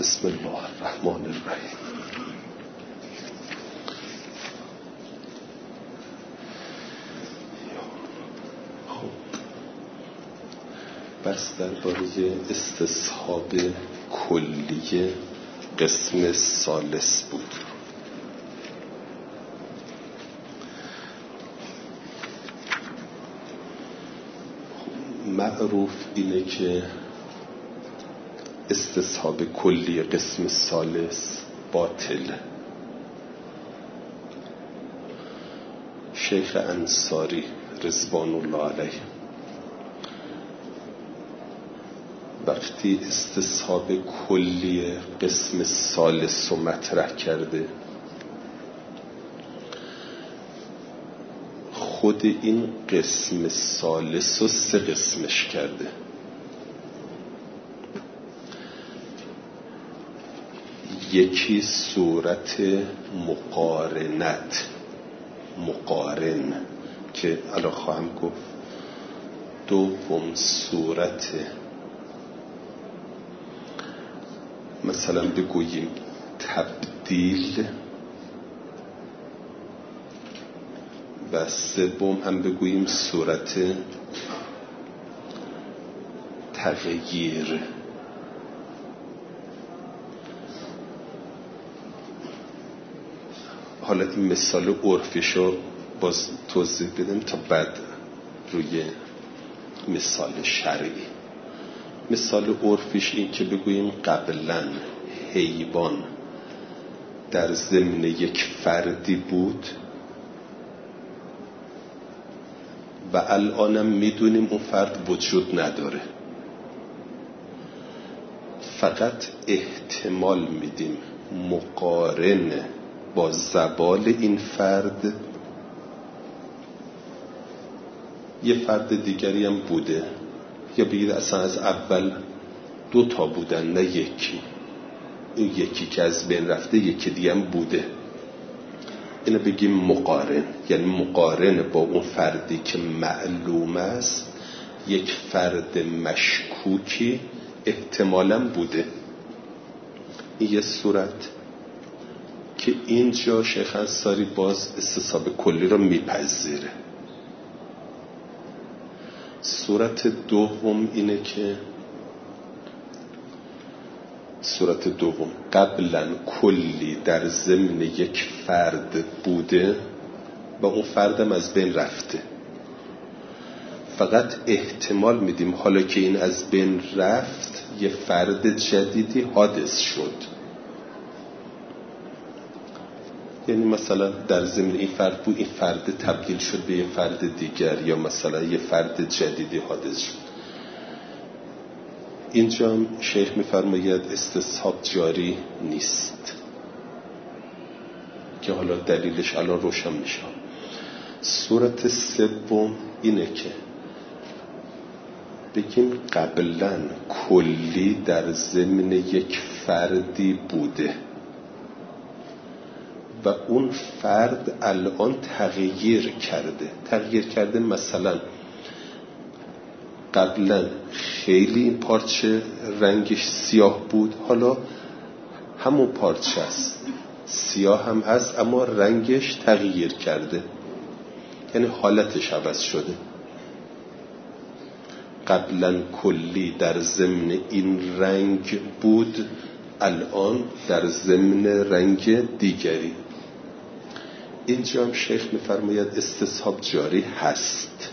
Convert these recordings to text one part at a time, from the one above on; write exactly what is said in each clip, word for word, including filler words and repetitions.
بسم الله الرحمن الرحیم. بس درباره استصحاب کلی قسم ثالث بود. معروف اینه که استصحاب کلی قسم ثالث باطل. شیخ انصاری رضوان الله علیه وقتی استصحاب کلی قسم ثالث رو مطرح کرده، خود این قسم ثالث رو سه قسمش کرده. یکی صورت مقارنت، مقارن که الان خواهم گفت. دوم صورت مثلا بگوییم تبدیل، و سوم هم بگوییم صورت تغییر. حالا این مثال عرفیشو باز توضیح بدیم تا بعد روی مثال شرعی. مثال عرفیش این که بگوییم قبلا حیوان در ضمن یک فردی بود و الانم میدونیم اون فرد وجود نداره، فقط احتمال میدیم مقارن با زوال این فرد یه فرد دیگری هم بوده، یا بگید اصلا از اول دو تا بودن نه یکی، این یکی که از بین رفته یکی دیگه هم بوده. اینو بگیم مقارن، یعنی مقارن با اون فردی که معلوم است یک فرد مشکوکی احتمالاً بوده. این یه صورت که اینجا شیخ انصاری باز استصحاب کلی رو میپذیره. صورت دوم اینه که صورت دوم قبلا کلی در ضمن یک فرد بوده و اون فردم از بین رفته، فقط احتمال میدیم حالا که این از بین رفت یه فرد جدیدی حادث شد. یعنی مثلا در ضمن این فرد بود، این فرد تبدیل شد به یه فرد دیگر، یا مثلا یه فرد جدیدی حادث شد. اینجا شیخ میفرماید استصحاب جاری نیست که حالا دلیلش الان روشن میشه. صورت سوم اینه که بگیم قبلا کلی در ضمن یک فردی بوده و اون فرد الان تغییر کرده. تغییر کرده مثلا قبلا خیلی این پارچه رنگش سیاه بود، حالا همون پارچه است، سیاه هم هست اما رنگش تغییر کرده، یعنی حالتش عوض شده. قبلا کلی در ضمن این رنگ بود، الان در ضمن رنگ دیگری. اینجا هم شیخ میفرماید استصحاب جاری هست.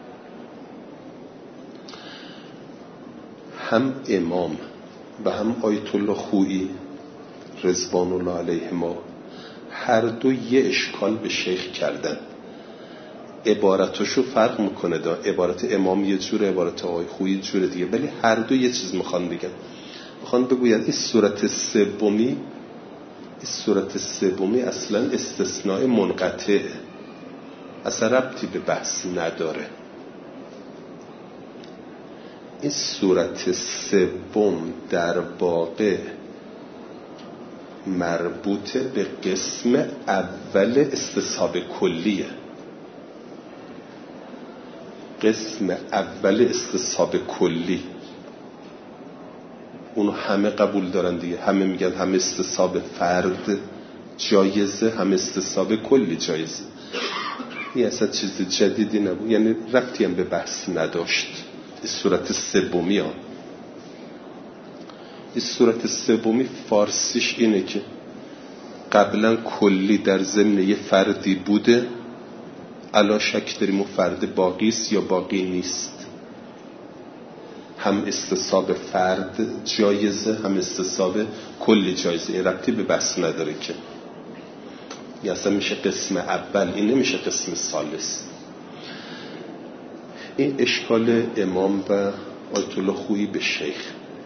هم امام و هم آیت الله خویی رضوان الله علیهما هر دو یه اشکال به شیخ کردن. عبارتشو فرق میکنه، دا عبارت امام یه جور، عبارت آقای خویی جور دیگه، ولی هر دو یه چیز میخوان بگن. میخوان بگوین این صورت سومی، این صورت سومی اصلا استثناء منقطع، اصلا ربطی به بحث نداره. این صورت سوم در واقع مربوط به قسم اول استصحاب کلیه. قسم اول استصحاب کلی اونو همه قبول دارن دیگه، همه میگن هم استصحاب فرد جایزه هم استصحاب کلی جایزه. این اصلا چیز جدیدی نبود، یعنی ربطی هم به بحث نداشت. این صورت سومی ها، این صورت سومی فارسیش اینه که قبلا کلی در ضمن یه فردی بوده، الان شک داریم اون فرد باقی است یا باقی نیست. هم استصحاب فرد جایزه هم استصحاب کلی جایزه. این ربطی به بحث نداره که این اصلا میشه قسم اول، این نمیشه قسم ثالث. این اشکال امام و آیت الله خویی به شیخ.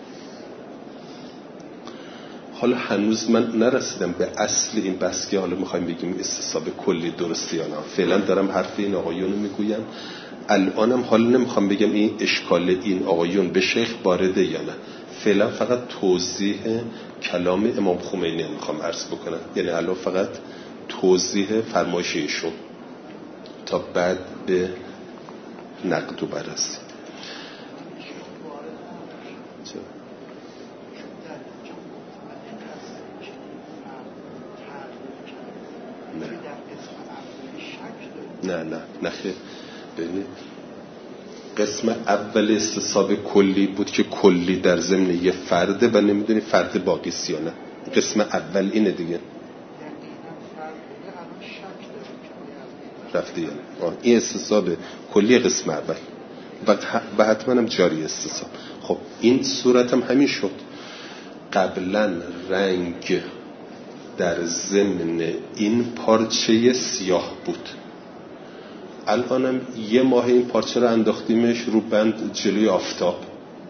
حالا هنوز من نرسیدم به اصل این بحث که حالا میخوایم بگیم استصحاب کلی درسته یا نه. فعلا دارم حرف این آقایون رو میگویم. الانم حالا نمیخوام بگم این اشکال این آقایون به شیخ وارده یا نه. فعلا فقط توضیح کلام امام خمینی میخوام عرض بکنم، یعنی الان فقط توضیح فرمایش ایشون تا بعد به نقد و بررسی. نه نه نه نه خیلی ببینید، قسم اول استصحاب کلی بود که کلی در ضمن یه فرده و نمیدونی فرد باقی است یا نه. قسم اول اینه دیگه. رفته یعنی این استصحاب کلی قسم اول و حتما هم جاری استصحاب. خب این صورت هم همین شد. قبلا رنگ در ضمن این پارچه سیاه بود، الانم یه ماه این پارچه رو انداختیمش رو بند جلوی آفتاب،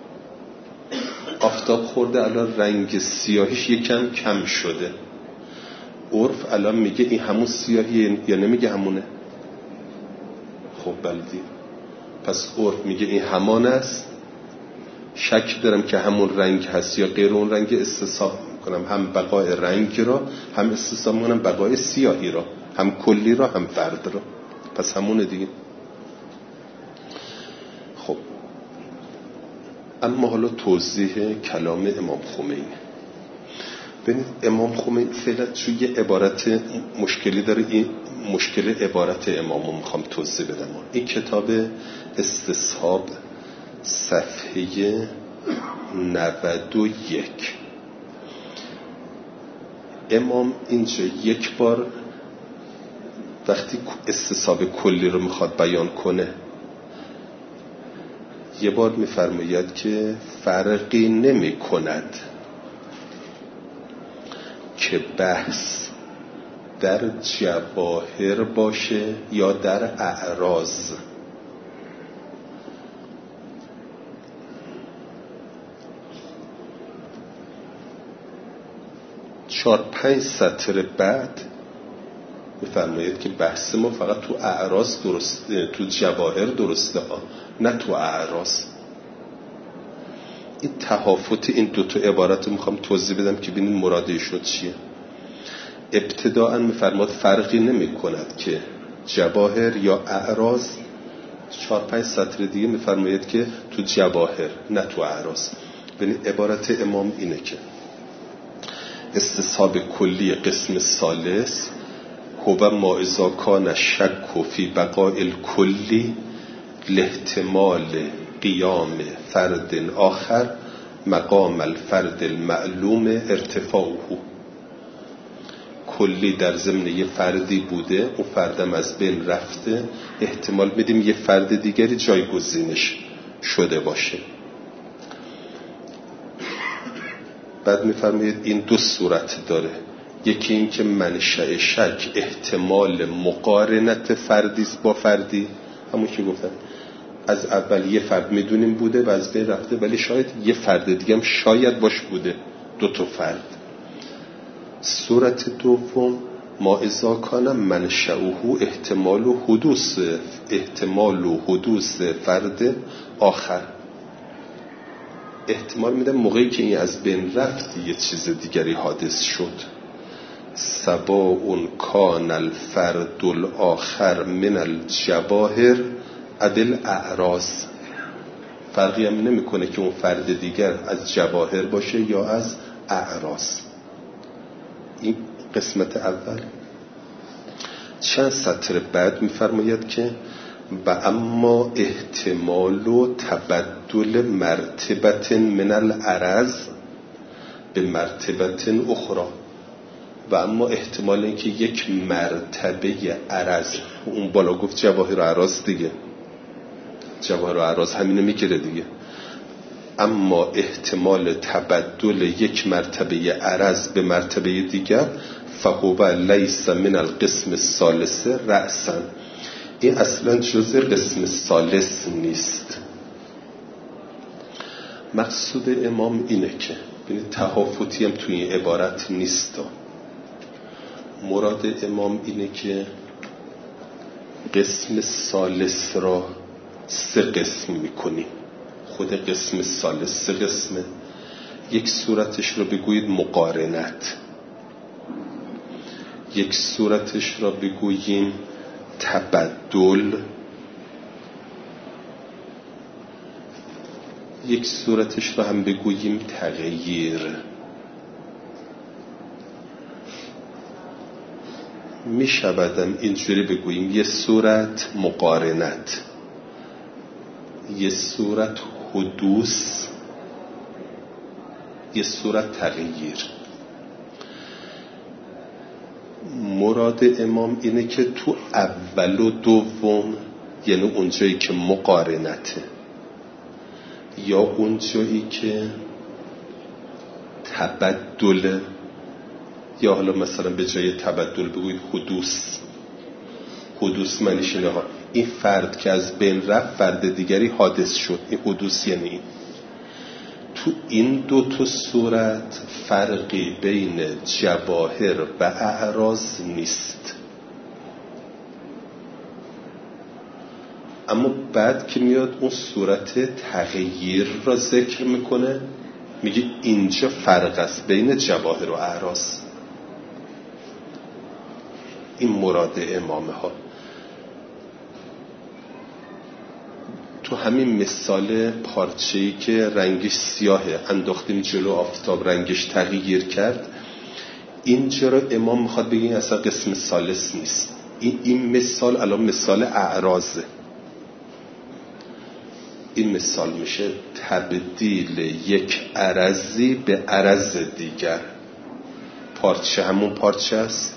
آفتاب خورده، الان رنگ سیاهیش یکم کم شده. عرف الان میگه این همون سیاهیه یا نمیگه همونه؟ خب بلدی، پس عرف میگه این همان است. شک دارم که همون رنگ هست یا غیر اون رنگ. استصحاب میکنم هم بقای رنگ را، هم استصحاب میکنم بقای سیاهی را، هم کلی را هم فرد را. پس همونه دیگه. خب اما حالا توضیح کلام امام خمینی. ببینید امام خمینی فعلا چون یه عبارت مشکلی داره، این مشکل عبارت امامو میخوام توضیح بدم. این کتاب استصحاب صفحه نود و یک، امام اینجا یک بار وقتی استصحاب کلی رو میخواد بیان کنه، یه بار میفرماید که فرقی نمی کند که بحث در جواهر باشه یا در اعراض. چهار پنج سطر بعد میفرماید که بحث ما فقط تو اعراض درسته، تو جواهر درسته ها، نه تو اعراض. این تهافت این دوتا عبارت رو میخوام توضیح بدم که ببینید مراد ایشون چیه. ابتداءً میفرماد فرقی نمی کند که جواهر یا اعراض. چهار پنج سطر دیگه میفرماید که تو جواهر نه تو اعراض. ببینید عبارت امام اینه که استصحاب کلی قسم ثالث هو ما اذا کان شک فی بقاء الکلی لاحتمال قیام فرد آخر مقام الفرد المعلوم ارتفاعه. کلی در ضمن یه فردی بوده، اون فردم از بین رفته، احتمال بدیم یه فرد دیگری جایگزینش شده باشه. بعد میفرمایید این دو صورت داره. یکی این که منشأ شک احتمال مقارنت فردی با فردی، همون که گفتم از اول یه فرد میدونیم بوده و از بین رفته، ولی شاید یه فرد دیگه هم شاید باش بوده، دو تا فرد. صورت دوم ما اذا کان منشأه احتمال و حدوث احتمال و حدوث فرد آخر. احتمال میدم موقعی که این از بین رفت یه چیز دیگری حادث شد. سواء کان الفرد الاخر من الجواهر عدل اعراض. فرقی هم نمیکنه که اون فرد دیگر از جواهر باشه یا از اعراض. این قسمت اول. چند سطر بعد میفرماید که و اما احتمال و تبدل مرتبت من العرض به مرتبت اخرى، و اما احتمال اینکه یک مرتبه عرض، اون بالا گفت جواهر و اعراض دیگه، جواهر و اعراض همینو میگیره دیگه، اما احتمال تبدل یک مرتبه عرض به مرتبه دیگر فهو لیس من القسم الثالث رأسا، این اصلا جزء قسم ثالث نیست. مقصود امام اینه که ببینید تهافتی هم توی این عبارت نیست. مراد امام اینه که قسم ثالث را سه قسم میکنیم. خود قسم ثالث سه قسمه. یک صورتش رو بگویید مقارنت، یک صورتش را بگوییم تبدل، یک صورتش را هم بگوییم تغییر. می شودم اینجوری بگوییم یه صورت مقارنت، یه صورت حدوث، یه صورت تغییر. مراد امام اینه که تو اول و دوم، یعنی اونجایی که مقارنته یا اونجایی که تبدل، یا حالا مثلا به جای تبدل بگوید حدوث. حدوث معنیش اینه ها این فرد که از بین رفت فرد دیگری حادث شد، این حدوث یعنی این. تو این دو تا صورت فرقی بین جواهر و اعراض نیست. اما بعد که میاد اون صورت تغییر را ذکر میکنه، میگه اینجا فرق است بین جواهر و اعراض. این مراد امامه ها. تو همین مثال پارچه‌ای که رنگش سیاهه انداختیم جلو آفتاب رنگش تغییر کرد، اینجا رو امام میخواد بگه این اصلا قسم ثالث نیست. این, این مثال الان مثال اعراضه. این مثال میشه تبدیل یک عرضی به عرض دیگر. پارچه همون پارچه است،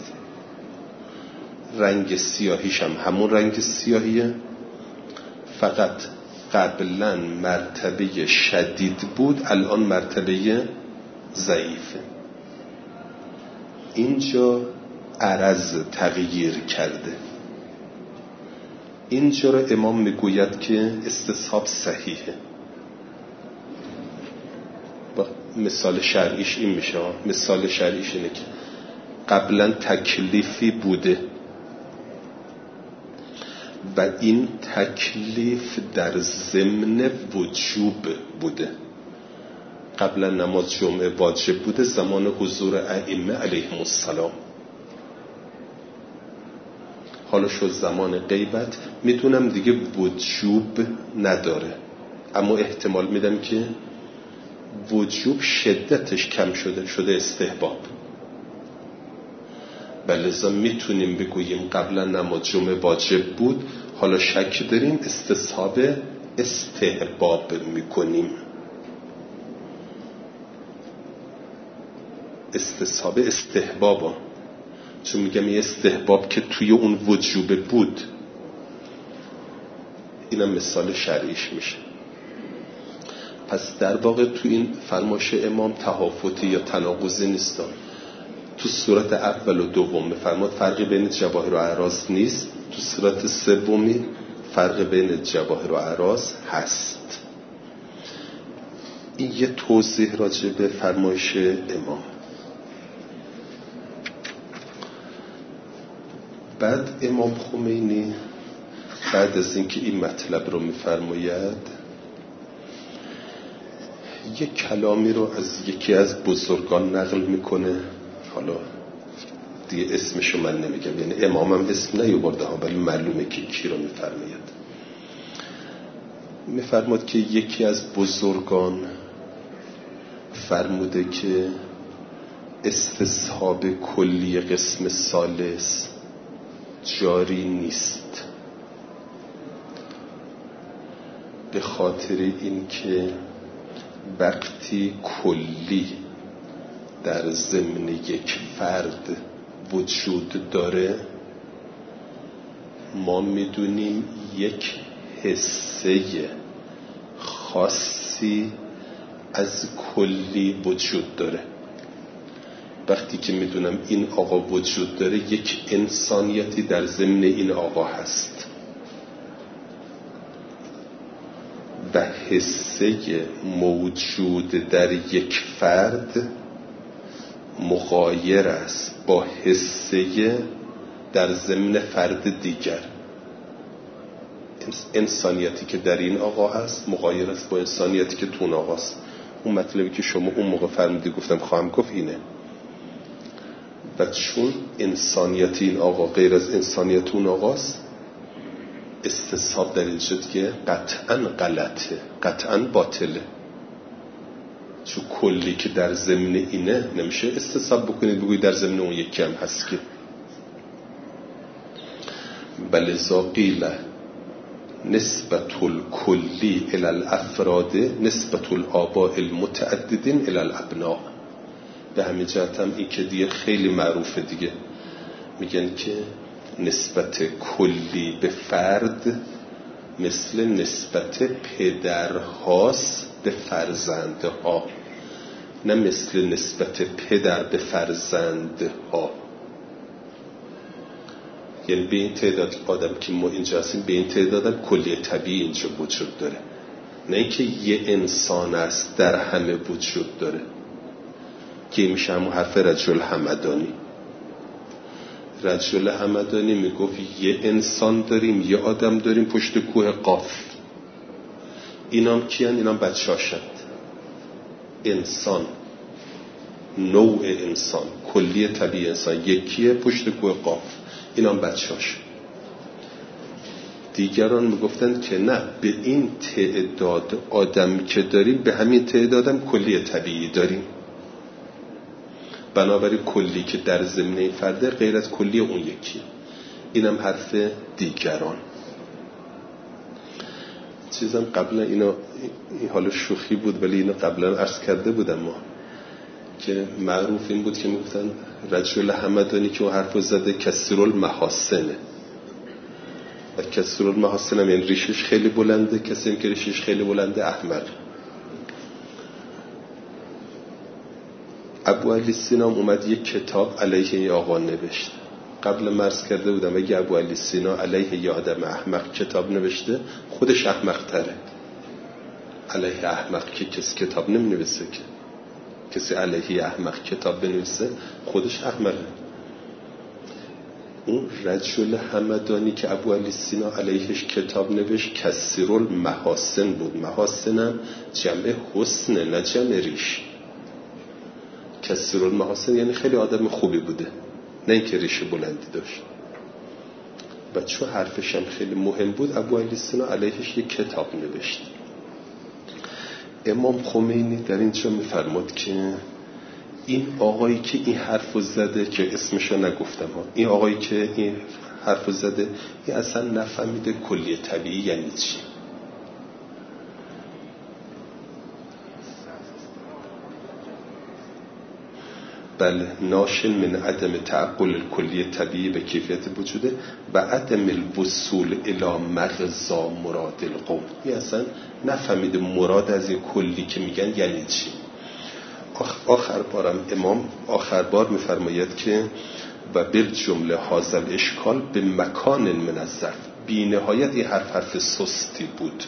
رنگ سیاهیش هم همون رنگ سیاهیه، فقط قبلا مرتبه شدید بود الان مرتبه ضعیفه. اینجا عرض تغییر کرده. اینجا رو امام میگوید که استصحاب صحیحه. با مثال شرعیش این میشه. مثال شرعیش اینه که قبلا تکلیفی بوده و این تکلیف در ضمن وجوب بوده. قبلا نماز جمعه واجب بوده زمان حضور ائمه علیهم السلام، حالا شد زمان غیبت، میدونم دیگه وجوب نداره، اما احتمال میدم که وجوب شدتش کم شده شده استحباب. بلذا میتونیم بگوییم قبلا نماز جمعه واجب بود، حالا شک داریم استصحاب استحباب میکنیم. استصحاب استحبابا، چون میگم یه استحباب که توی اون وجوب بود. اینم مثال شرعیش میشه. پس در واقع تو این فرمایش امام تهافتی یا تناقضی نیست. تو صورت اول و دوم میفرماد فرقی بین جواهر و اعراض نیست، تو صورت سومی فرق بین جواهر و اعراض هست. این یه توضیح راجع به فرمایش امام. بعد امام خمینی بعد از اینکه این مطلب رو میفرماید یک کلامی رو از یکی از بزرگان نقل میکنه. حالا دیگه اسمشو من نمیگم، یعنی امامم اسم نیاورده ها، ولی معلومه که کی رو میفرماید. میفرماد که یکی از بزرگان فرموده که استصحاب کلی قسم ثالث جاری نیست، به خاطر اینکه وقتی کلی در ضمن یک فرد وجود داره، ما میدونیم یک حصه خاصی از کلی وجود داره. وقتی که میدونم این آقا وجود داره، یک انسانیتی در ضمن این آقا هست و حصه موجود در یک فرد مغایر است با حصه در ضمن فرد دیگر. انسانیتی که در این آقا هست مغایر است با انسانیتی که تو اون آقا است. اون مطلبی که شما اون موقع فرمودی گفتم خواهم گفت اینه. و چون انسانیت این آقا غیر از انسانیت اون آقاست، استصحاب در اینجا که قطعا غلطه، قطعا باطله. چون کلی که در ضمن اینه نمیشه استصحاب بکنید بگوید در ضمن اون یکی هم هست که. بل ذا قیل نسبت الکلی الی الافراد نسبت الآباء المتعددین الی الابناء. به همین جهت هم این که دیگه خیلی معروفه دیگه، میگن که نسبت کلی به فرد مثل نسبت پدرهاست به فرزندها، نه مثل نسبت پدر به فرزندها. یعنی به این تعداد آدم که ما اینجا هستیم، به این تعداد هم کلی طبیعی اینجا وجود داره، نه اینکه یه انسان است در همه وجود داره که میشه همون حرف رجل همدانی. رجل همدانی میگفت یه انسان داریم، یه آدم داریم پشت کوه قاف. اینام کیان؟ اینام بچه‌هاشند. انسان، نوع انسان، کلی طبیعی انسان یکیه پشت کوه قاف، اینام بچه‌هاش. دیگران میگفتند که نه، به این تعداد آدم که داریم به همین تعدادم کلی طبیعی داریم. بنابراین کلی که در ضمن این فرده غیر از کلی اون یکی. اینم حرف دیگران. چیزم قبلا اینا این حال شوخی بود ولی اینا قبلا عرض کرده بودم ما که معروف این بود که میگفتن رجل همدانی که اون حرف زده کثیر المحاسنه و کثیر المحاسن هم یعنی ریشش خیلی بلنده، کسی که ریشش خیلی بلنده احمق. ابو علی سینا اومد یک کتاب علیه این آقا نوشت. قبل مرز کرده بودم اگه ابو علی سینا علیه یه آدم احمق کتاب نوشته، خودش احمق تره. علیه احمق که کسی کتاب نمی نویسه، که کسی علیه احمق کتاب بنویسه خودش احمقه. اون رجل همدانی که ابو علی سینا علیهش کتاب نوشت کثیر المحاسن بود. محاسنم جمع حسنه نه جمع ریش. کثیر المحاسن یعنی خیلی آدم خوبی بوده، نه اینکه ریش بلندی داشت. و چون حرفش هم خیلی مهم بود، ابو علی سینا علیهش یک کتاب نوشت. امام خمینی در اینجا میفرماد که این آقایی که این حرفو زده، که اسمشو نگفتم ها، این آقایی که این حرفو زده این اصلا نفهمیده کلی طبیعی یعنی چی. بله، ناشن من عدم تعقل کلی طبیعی به کیفیت وجوده و عدم الوصول الی مغزا مراد القوم. این اصلا نفهمیده مراد از این کلی که میگن یعنی چی. آخر بارم امام آخر بار میفرماید که و بالجمله حاصل اشکال به مکان من الظرف. بی نهایت این حرف حرف سستی بود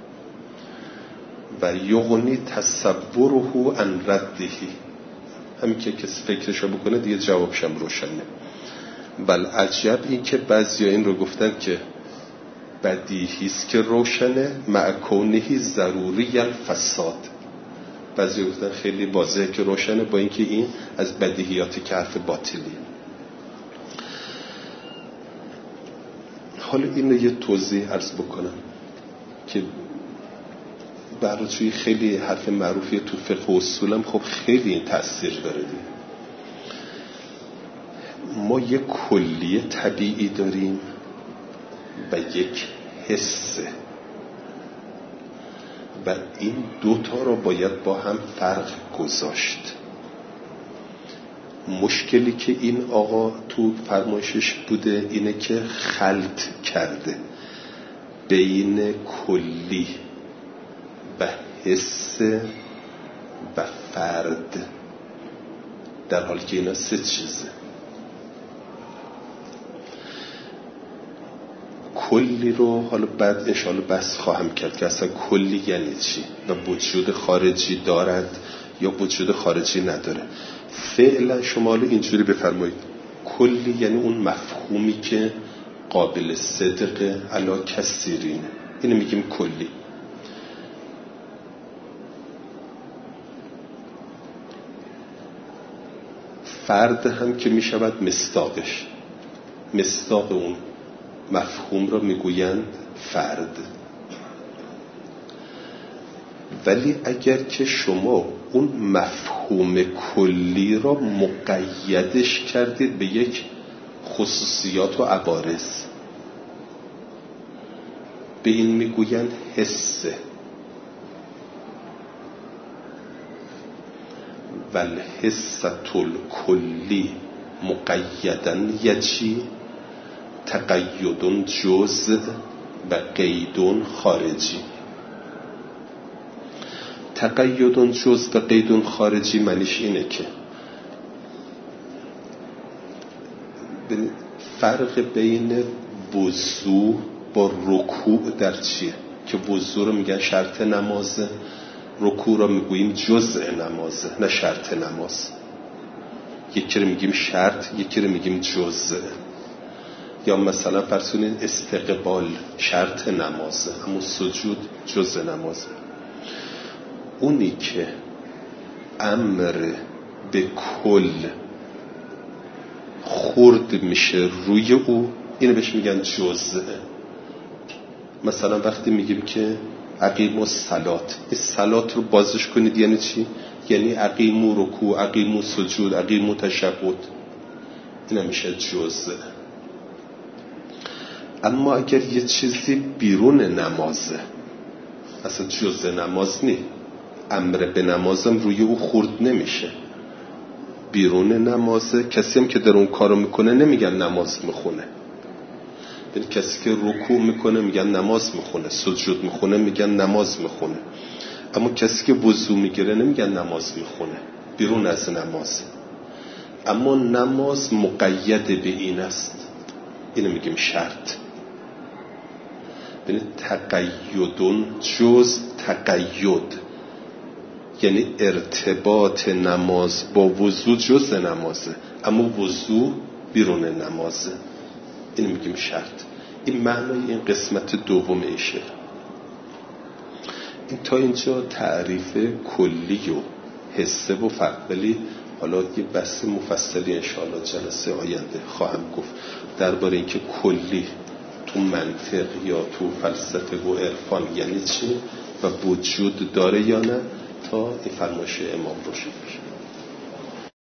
و یغنی تصوره عن ردهی. همین که کسی فکرشو بکنه دیگه جوابشم روشنه. بل عجب این که بعضیا این رو گفتن که بدیهیست که روشنه مع کونه ضروری الفساد. بعضی گفتن خیلی واضحه که روشنه با اینکه این از بدیهیاتی که حرف باطلی. حالا این رو یه توضیح عرض بکنم که برای خیلی حرف معروفی تو فقه و اصولم خب خیلی این تأثیر داره. ما یک کلیه طبیعی داریم و یک حسه و این دوتا رو باید با هم فرق گذاشت. مشکلی که این آقا تو فرمایشش بوده اینه که خلط کرده بین کلی و حس و فرد، در حالی که اینا سه چیزه. کلی رو حالا بعد انشاءالله بحث خواهم کرد که اصلا کلی یعنی چی و وجود خارجی دارد یا وجود خارجی نداره. فعلا شما اینجوری بفرمایید کلی یعنی اون مفهومی که قابل صدق علا کثیرینه، اینو میگیم کلی. فرد هم که میشود مصداقش، مصداق اون مفهوم را میگویند فرد. ولی اگر که شما اون مفهوم کلی را مقیدش کردید به یک خصوصیات و عوارض، به این میگویند حسه. والحسة الکلی مقیدا یجی تقید جزء و قید خارجی. تقید جزء و قید خارجی معنیش اینه که فرق بین وضو با رکوع در چیه؟ که وضو رو میگن شرط نمازه، رکوع رو میگوییم جزء نمازه نه شرط نماز. یکی رو میگیم شرط، یکی رو میگیم جزء. یا مثلا فرسونین استقبال شرط نمازه، همون سجود جزء نمازه. اونی که امر به کل خورد میشه روی او، اینو بهش میگن جزء. مثلا وقتی میگیم که اقیموا الصلات، این صلات رو بازش کنید یعنی چی؟ یعنی اقیموا رکوع، اقیموا سجود، اقیموا تشهد، این میشه جزء. اما اگر یه چیزی بیرون نمازه، اصلا جزء نماز نی، امر به نمازم روی او خورد نمیشه، بیرون نمازه، کسی هم که در اون کارو میکنه نمیگن نماز میخونه. یعنی کسی که رکوع میکنه میگن نماز میخونه، سجود میخونه میگن نماز میخونه. اما کسی که وضو میگیره نمیگن نماز میخونه، بیرون از نماز. اما نماز مقید به این است، اینو میگیم شرط. یعنی تقیدون جز تقید، یعنی ارتباط نماز با وضو جز نمازه، اما وضو بیرون نمازه، اینو میگیم شرط. این معنای این قسمت دوم ایشه. این تا اینجا تعریف کلی و حسه و فرق. ولی حالا یه بحث مفصلی انشاءالله جلسه آینده خواهم گفت درباره اینکه کلی تو منطق یا تو فلسفه و عرفان یعنی چی و وجود داره یا نه، تا این فرمایش امام روشن بشه.